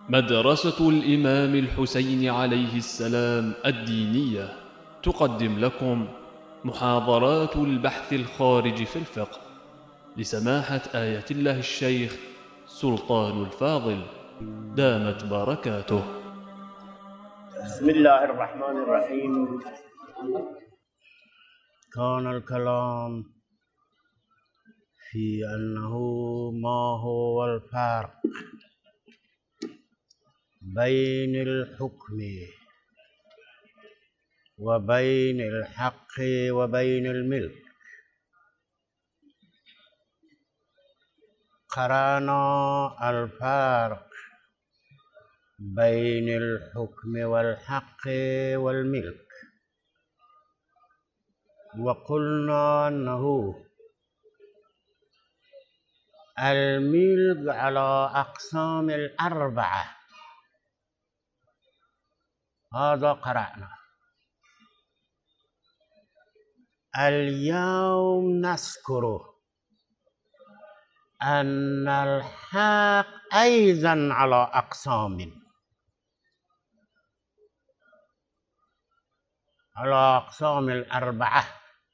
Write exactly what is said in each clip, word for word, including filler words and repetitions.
مدرسة الإمام الحسين عليه السلام الدينية تقدم لكم محاضرات البحث الخارج في الفقه لسماحة آية الله الشيخ سلطان الفاضل دامت بركاته. بسم الله الرحمن الرحيم. كان الكلام في أنه ما هو الفرق بين الحكم وبين الحق وبين الملك. قرأنا الفرق بين الحكم والحق والملك، وقلنا أنه الملك على أقسام الأربعة، هذا قرأنا. اليوم نذكر أن الحق أيضا على أقسام، على أقسام الأربعة،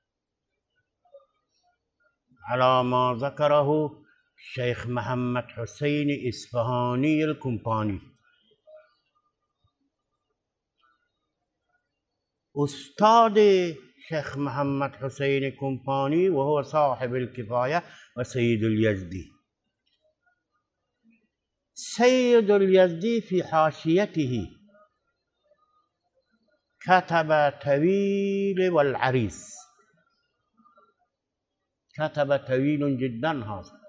على ما ذكره الشيخ محمد حسين إصفهاني الكمباني أستاذ شيخ محمد حسين الكمباني، وهو صاحب الكفاية وسيد اليزدي. سيد اليزدي في حاشيته كتب طويل والعريض، كتب طويل جدا، هذا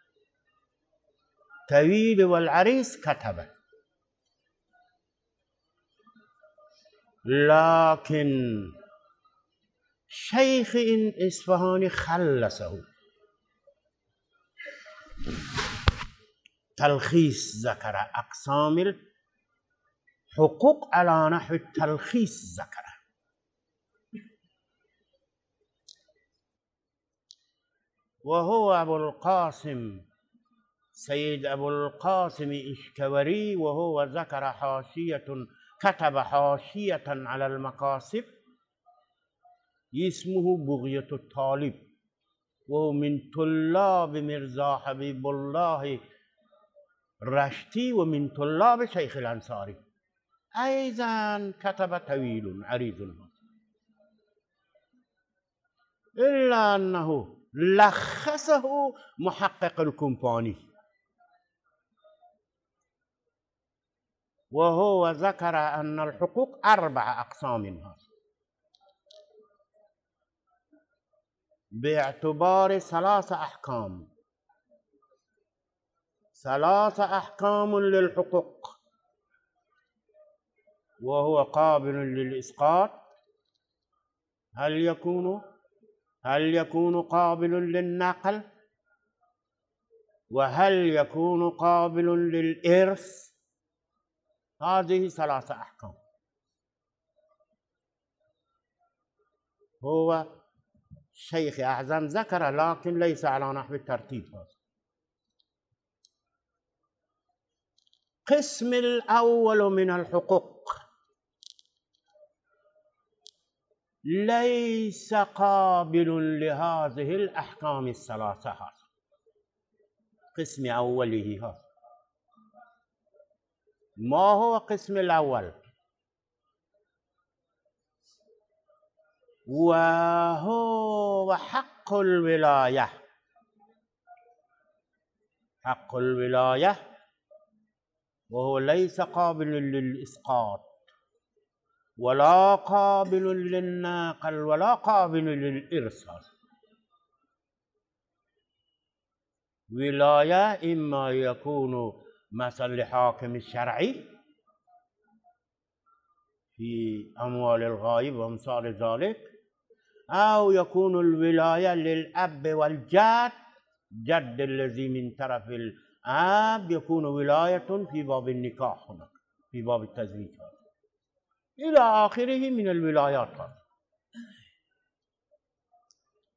طويل والعريض كتب، لكن شيخ إصفهاني خلصه تلخيص، ذكر أقسام الحقوق على نحو التلخيص ذكر. وهو أبو القاسم سيد أبو القاسم إشكوري، وهو ذكر حاشية، كتب حاشية على المقاصد اسمه بغية الطالب، وهو من طلاب مرزا حبيب الله رشتي ومن طلاب شيخ الأنصاري. أيضا كتب طويل عريض، إلا أنه لخصه محقق الكمباني، وهو ذكر أن الحقوق أربع أقسام، باعتبار ثلاث أحكام، ثلاث أحكام للحقوق، وهو قابل للإسقاط، هل يكون هل يكون قابل للنقل، وهل يكون قابل للإرث. هذه ثلاثة أحكام. هو شيخ أعظم ذكر، لكن ليس على نحو الترتيب. قسم الأول من الحقوق ليس قابل لهذه الأحكام الثلاثة. قسم أوله هذا. ما هو قسم الأول؟ وهو حق الولاية. حق الولاية وهو ليس قابل للإسقاط ولا قابل للنقل ولا قابل للإرث. ولاية إما يكون مثل لحاكم الشرعي في أموال الغائب وأمثال ذلك، أو يكون الولاية للأب والجد، جد الذي من طرف الأب يكون ولاية في باب النكاح، هناك في باب التزويج إلى آخره من الولايات.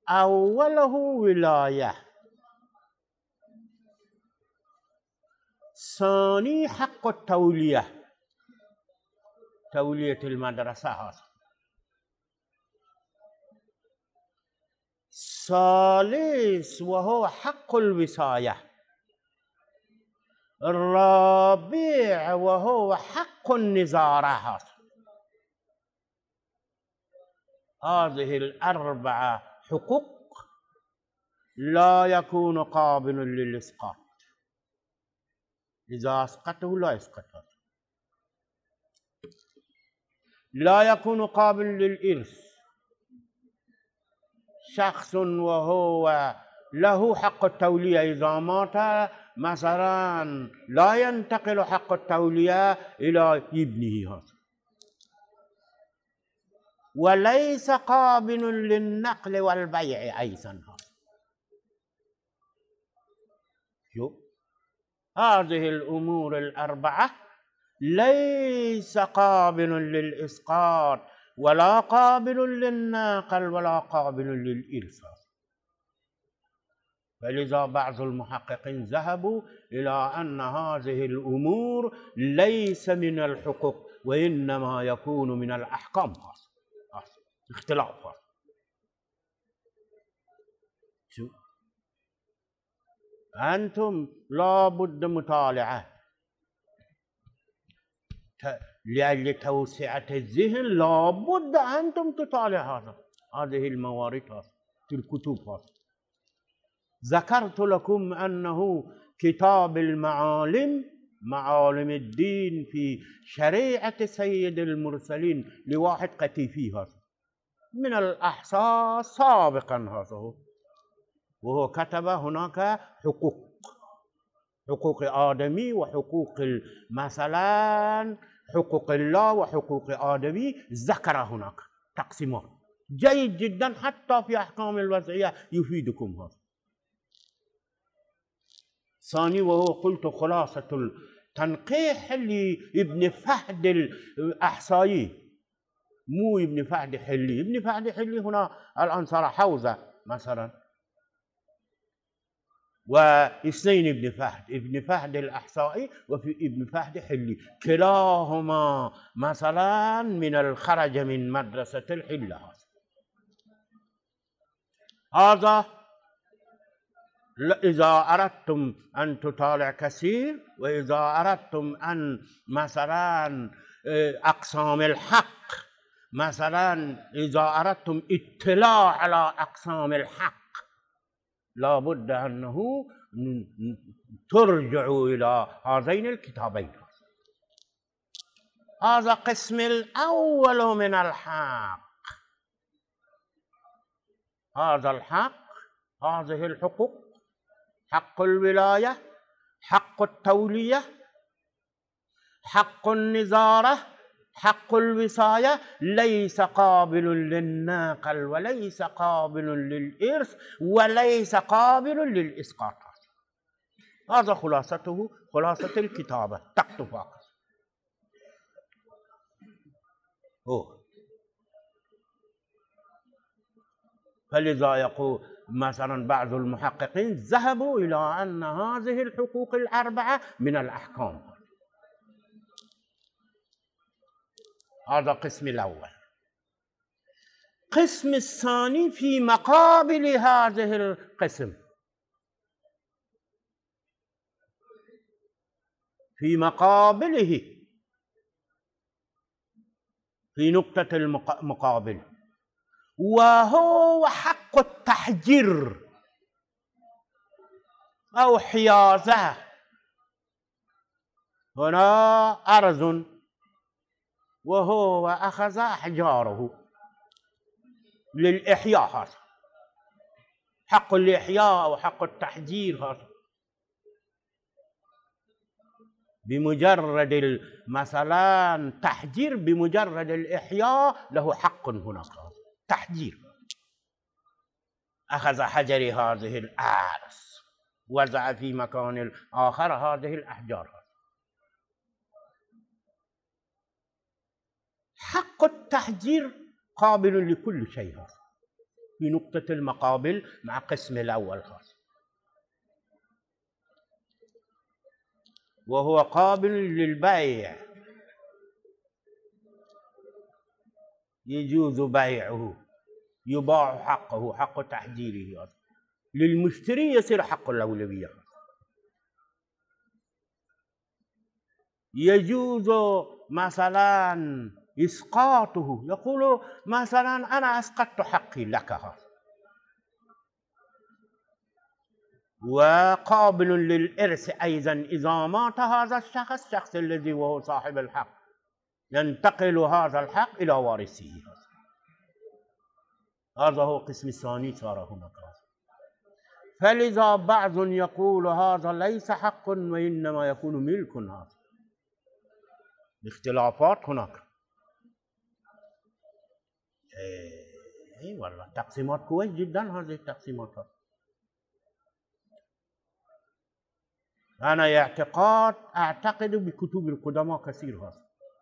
أوله ولاية ثاني حق التولية، تولية المدرسة هذا. ثالث وهو حق الوصاية. الرابع وهو حق النظارة هذا. هذه الأربعة حقوق لا يكون قابل للإسقاط، إذا أسقطه لا يسقط. لا يكون قابل للإرث، شخص وهو له حق التولية إذا مات مثلا لا ينتقل حق التولية إلى ابنه هذا، وليس قابل للنقل والبيع أيضا هذا. شوف هذه الأمور الأربعة ليس قابل للإسقاط ولا قابل للنقل ولا قابل للإرث. فلذا بعض المحققين ذهبوا إلى أن هذه الأمور ليس من الحقوق وإنما يكون من الأحكام. اختلاف. شو أنتم لا بد مطالعة لأجل توسعة الذهن، لا بد أنتم تطالعوا هذا هذه الموارد في الكتب هذا. ذكرت لكم أنه كتاب المعالم، معالم الدين في شريعة سيد المرسلين لواحد قتيفي هذا من الأحصاء سابقا هذا، وهو كتب هناك حقوق، حقوق آدمي وحقوق مثلا حقوق الله وحقوق آدمي، ذكر هناك تقسيمات جيد جدا حتى في أحكام الوضعية يفيدكم هذا. ثاني وهو قلت خلاصة التنقيح لابن فهد الأحصائي، مو ابن فهد حلي. ابن فهد حلي هنا الآن صار حوزة مثلا، واثنين ابن فهد، ابن فهد الأحصائي وفي ابن فهد حلي، كلاهما مثلا من الخرج من مدرسة الحلة. هذا إذا أردتم أن تطالع كثير، وإذا أردتم أن مثلا أقسام الحق، مثلا إذا أردتم اطلاع على أقسام الحق لا بد أنه ترجعوا إلى هذين الكتابين. هذا قسم الأول من الحق. هذا الحق، هذه الحقوق: حق الولاية، حق التولية، حق النظارة، حق الوصاية، ليس قابل للنقل وليس قابل للإرث وليس قابل للإسقاط. هذا خلاصته، خلاصة الكتابة تحت فقط. أوه. فلذا يقول مثلا بعض المحققين ذهبوا إلى أن هذه الحقوق الأربعة من الأحكام. هذا قسم الأول. قسم الثاني في مقابل هذه القسم، في مقابله، في نقطة المقابل، وهو حق التحجير أو حيازة. هنا أرض وهو أخذ أحجاره للإحياء، هذا حق الإحياء وحق التحجير. هذا بمجرد مثلا تحجير، بمجرد الإحياء له حق هناك تحجير. أخذ حجر هذه الأرض وضع في مكان آخر هذه الأحجار. حق التحجير قابل لكل شيء، هذا في نقطة المقابل مع قسم الأول. هذا وهو قابل للبيع، يجوز بيعه، يباع حقه، حق تحجيره للمشتري، يصير حق الأولوية. يجوز مثلا إسقاطه، يقول مثلا أنا أسقطت حقي لك هذا، وقابل للإرث أيضا إذا مات هذا الشخص، الشخص الذي وهو صاحب الحق، ينتقل هذا الحق إلى وارثه. هذا هو القسم الثاني صار هناك. فلذا بعض يقول هذا ليس حق وإنما يكون ملك. هذا اختلافات هناك. اي والله تقسيمات كويس جدا هذه التقسيمات. أنا اعتقاد أعتقد بكتب القدماء كثير هذا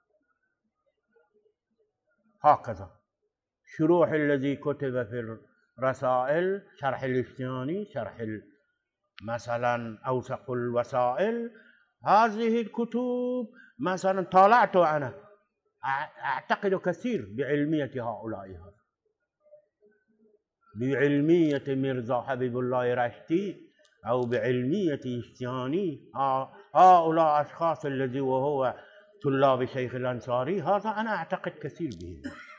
هكذا. شروح الذي كتب في الرسائل، شرح الاشتياني، شرح مثلا أوثق الوسائل، هذه الكتب مثلا طالعت أنا، أعتقد كثير بعلمية هؤلاء، هذا بعلمية ميرزا حبيب الله رشتي أو بعلمية اشتياني، هؤلاء أشخاص الذي وهو طلاب شيخ الأنصاري، هذا أنا أعتقد كثير به.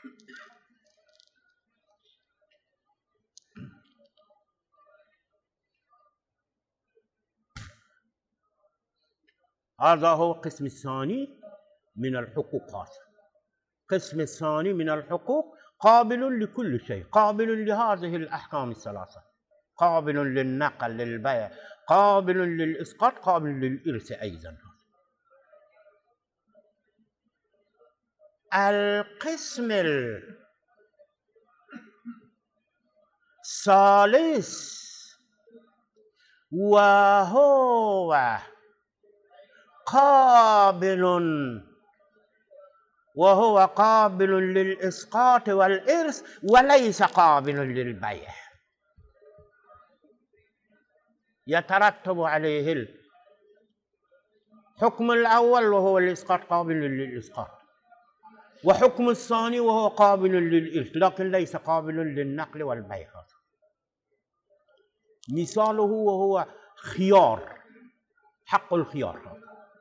هذا هو القسم الثاني من الحقوقات. القسم الثاني من الحقوق قابل لكل شيء، قابل لهذه الأحكام الثلاثة، قابل للنقل، للبيع، قابل للإسقاط، قابل للإرث أيضا. القسم الثالث وهو قابل وهو قابل للإسقاط والإرث وليس قابل للبيع، يترتب عليه الحكم الأول وهو الإسقاط قابل للإسقاط، وحكم الثاني وهو قابل للإرث لكن ليس قابل للنقل والبيع. مثاله وهو خيار، حق الخيار.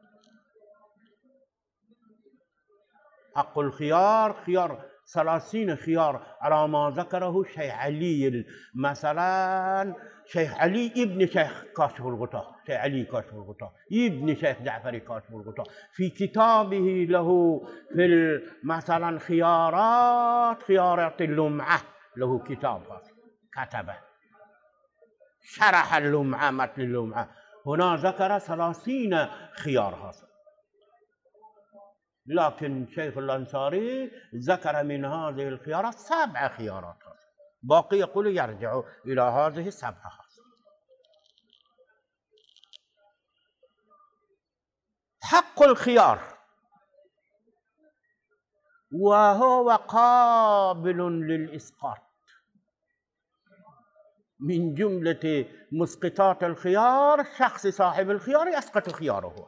حق الخيار خيار ثلاثين خيار على ما ذكره شيخ علي، مثلا شيخ علي ابن شيخ كاشف الغطاء، شيخ علي كاشف الغطاء ابن شيخ جعفري كاشف الغطاء، في كتابه له في مثلا خيارات خيارات اللمعة، له كتاب كتبه شرح اللمعة، متن اللمعة، هنا ذكر ثلاثين خيار هذا. لكن شيخ الأنصاري ذكر من هذه الخيارات سبع خيارات، باقي يقول يرجع إلى هذه السبعة. حق الخيار وهو قابل للإسقاط، من جملة مسقطات الخيار شخص صاحب الخيار يسقط خياره،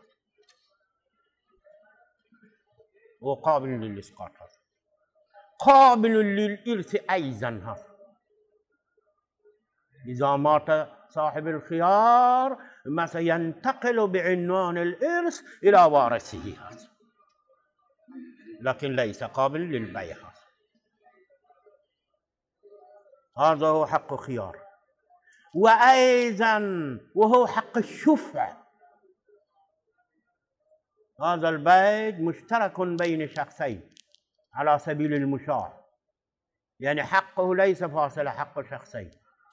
وقابل للإسقاط، قابل للإرث أيضا. إذا مات صاحب الخيار مثلا ينتقل بعنوان الإرث إلى وارثه، لكن ليس قابل للبيع. هذا هو حق الخيار. وأيضا وهو حق الشفعة. هذا البيت مشترك بين شخصين على سبيل المشاع، يعني حقه ليس فاصل حق شخصين،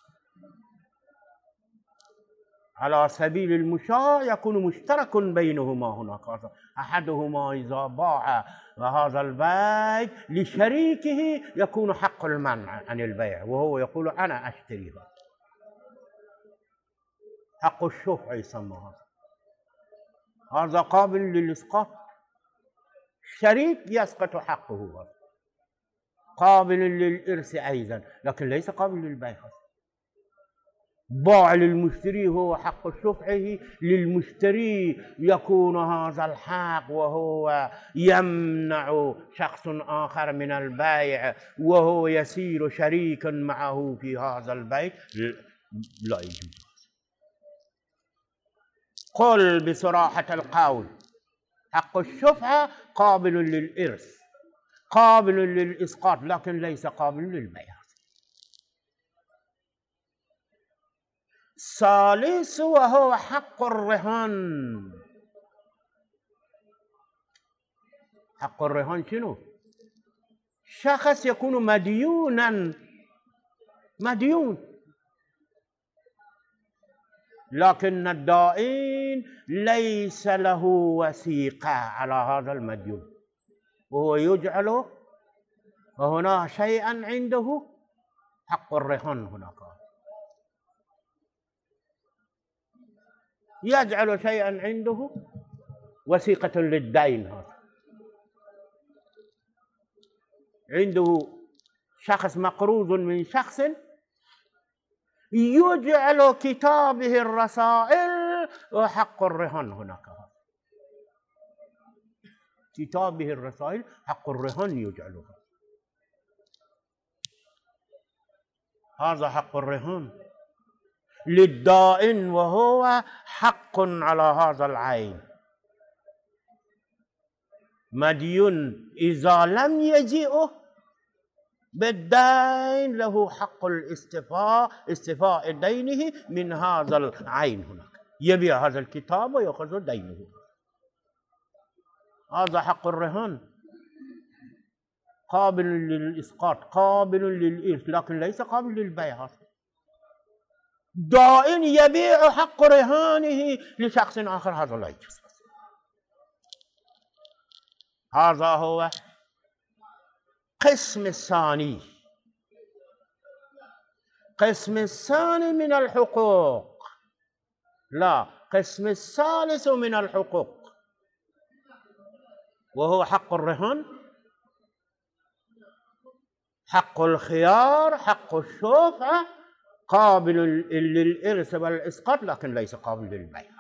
على سبيل المشاع يكون مشترك بينهما. هناك أحدهما إذا باع هذا البيت لشريكه يكون حق المنع عن البيع، وهو يقول أنا أشتريها، حق الشفعة يسمى هذا. هذا قابل للإسقاط، شريك يسقط حقه، قابل للإرث أيضا لكن ليس قابل للبيع. باع للمشتري هو حق شفعه، للمشتري يكون هذا الحق وهو يمنع شخص آخر من البيع وهو يصير شريكا معه في هذا البيع، لا يجوز. قل بصراحة القول حق الشفعة قابل للإرث، قابل للإسقاط، لكن ليس قابل للبيع. ثالث وهو حق الرهان. حق الرهان شنو؟ شخص يكون مديونا، مديون، لكن الدائن ليس له وثيقة على هذا المديون، وهو يجعل هنا شيئا عنده، حق الرهان هناك يجعل شيئا عنده وثيقة للدين. هذا عنده شخص مقروض من شخص، يجعل كتابه الرسائل وحق الرهان هناك. كتابه الرسائل حق الرهان يجعلها، هذا حق الرهان للدائن، وهو حق على هذا العين. مديون إذا لم يجئه بالدين له حق الاستفاء، استفاء دينه من هذا العين هناك، يبيع هذا الكتاب ويأخذ دينه. هذا حق الرهان قابل للإسقاط، قابل للإرث، لكن ليس قابل للبيع. دائن يبيع حق رهانه لشخص آخر، هذا لا يجوز. هذا هو قسم الثاني. قسم الثاني من الحقوق، لا، قسم الثالث من الحقوق، وهو حق الرهان، حق الخيار، حق الشفعة، قابل للإرث والإسقاط، لكن ليس قابل للبيع.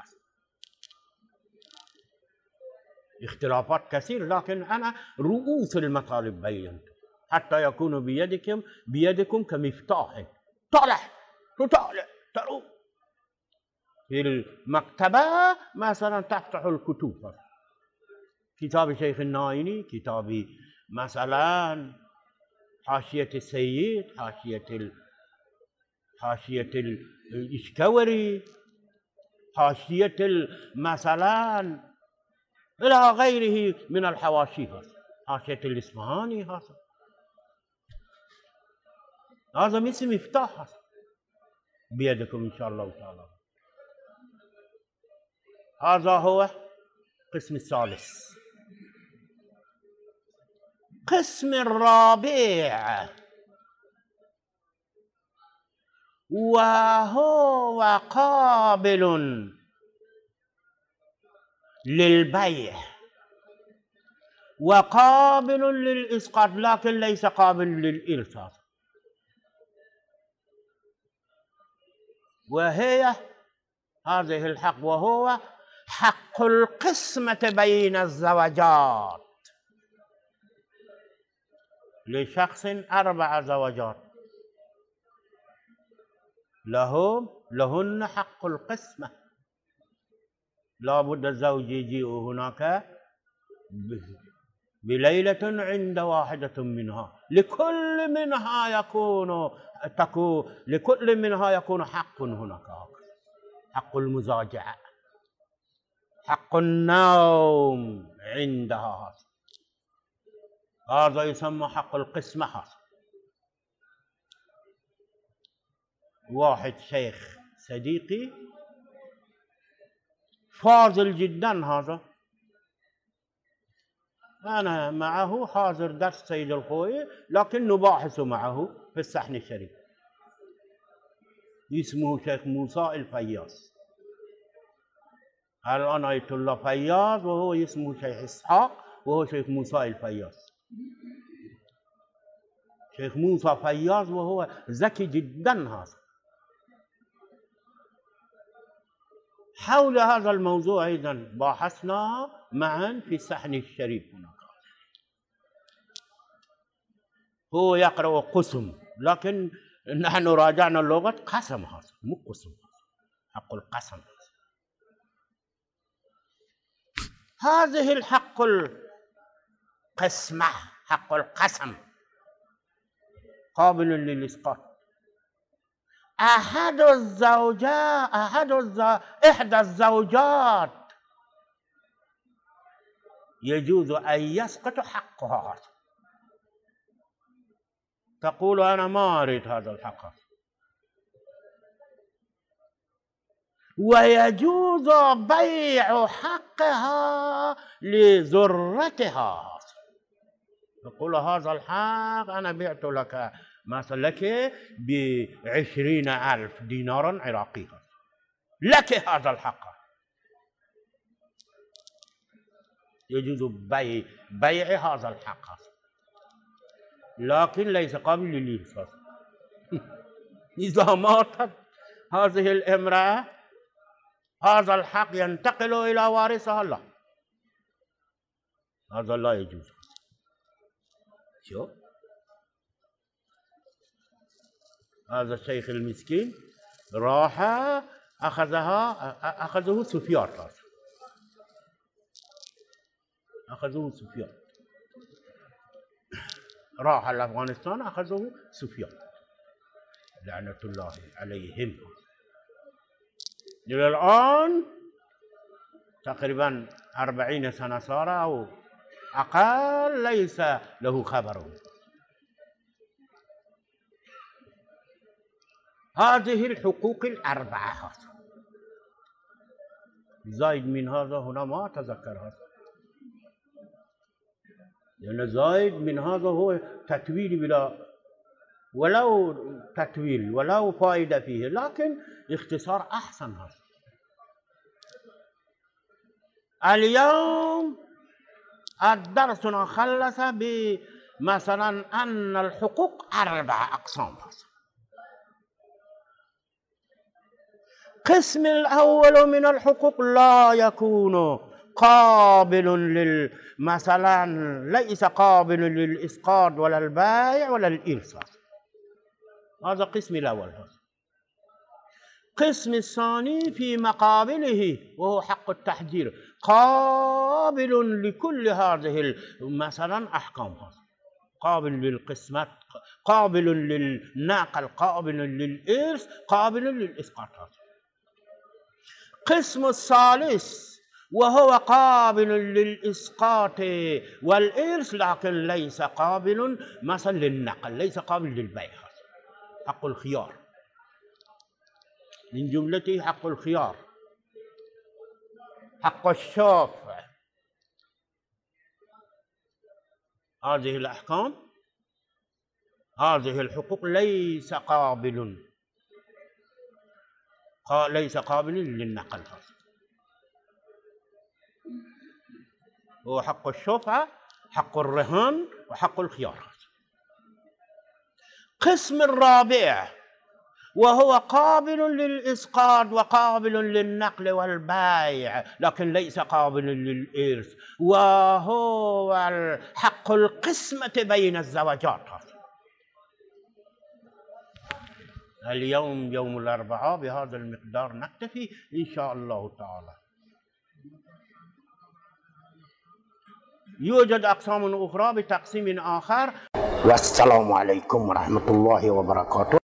اختلافات كثير، لكن أنا رؤوس المطالب بينت حتى يكون بيدكم بيدكم كمفتاح، طالع تطالع تروح في المكتبة مثلا، تفتح الكتب، كتاب شيخ النايني، كتاب مثلا حاشية السيد، حاشية ال... حاشية الإشكوري، حاشية مثلا إلى غيره من الحواشي، حاشية الإصفهاني، هذا هذا مثل مفتاح بيدكم إن شاء الله تعالى. هذا هو القسم الثالث. قسم الرابع وهو قابل للبيع وقابل للإسقاط، لكن ليس قابل للإرث، وهي هذه الحق، وهو حق القسمة بين الزوجات. لشخص أربع زوجات، لهم لهن حق القسمة، لا بد الزوج يجيء هناك بليلة عند واحدة منها، لكل منها يكون تكون لكل منها يكون حق هناك، حق المزاجعة، حق النوم عندها، هذا يسمى حق القسمة. هذا واحد شيخ صديقي فاضل جدا، هذا أنا معه حاضر درس سيد الخوي، لكن نباحث معه في الصحن الشريف. اسمه شيخ موسى الفياس. الآن آية الله فياس، وهو اسمه شيخ إسحاق، وهو شيخ موسى الفياس. شيخ موسى فياس وهو ذكي جدا، هذا حول هذا الموضوع أيضا باحثنا معا في الصحن الشريف هناك. هو يقرأ قسم، لكن نحن راجعنا اللغة قسم، هذا مو قسم، حق القسم. هذه الحق القسمة، حق القسم قابل للإسقاط. أحد الزوجات أحد الز... إحدى الزوجات يجوز أن يسقط حقها، تقول أنا ما أريد هذا الحق، ويجوز بيع حقها لذرتها، تقول هذا الحق أنا بعت لك مثلا لك بعشرين ألف دينارا عراقيا، لك هذا الحق، يجوز بيع بيع هذا الحق، لكن ليس قابل للإنفاق. إذا ماتت هذه الامرأة هذا الحق ينتقل إلى وارثها، لا، هذا لا يجوز. شوف هذا الشيخ المسكين راح أخذها أخذه سفيان، أخذه سفيان، راح لأفغانستان أخذه سفيان لعنة الله عليهم. إلى الآن تقريبا أربعين سنة صار أو أقل، ليس له خبر. هذه الحقوق الأربعة، زايد من هذا هنا ما أتذكر هذا، لأن زايد من هذا هو تتويل بلا ولو تتويل ولو فائدة فيه، لكن اختصار أحسن. هذا اليوم الدرس خلص بمثلا أن الحقوق أربع أقسام. القسم الأول من الحقوق لا يكون قابل لل مثلا ليس قابل للإسقاط ولا البيع ولا الإرث، هذا القسم الأول. القسم الثاني في مقابله وهو حق التحجير، قابل لكل هذه مثلا أحكام، قابل للقسمات، قابل للنقل، قابل للإرث، قابل للإسقاط. القسم الثالث وهو قابل للإسقاط والإرث، لكن ليس قابل مثلا للنقل، ليس قابل للبيع، حق الخيار، من جملته حق الخيار، حق الشوف. هذه الأحكام، هذه الحقوق ليس قابل ليس قابل للنقل، هو حق الشفعة، حق الرهان، وحق الخيار. القسم الرابع وهو قابل للإسقاط وقابل للنقل والبيع، لكن ليس قابل للإرث، وهو حق القسمة بين الزوجات. اليوم يوم الأربعاء بهذا المقدار نكتفي إن شاء الله تعالى. يوجد أقسام أخرى بتقسيم آخر. والسلام عليكم ورحمة الله وبركاته.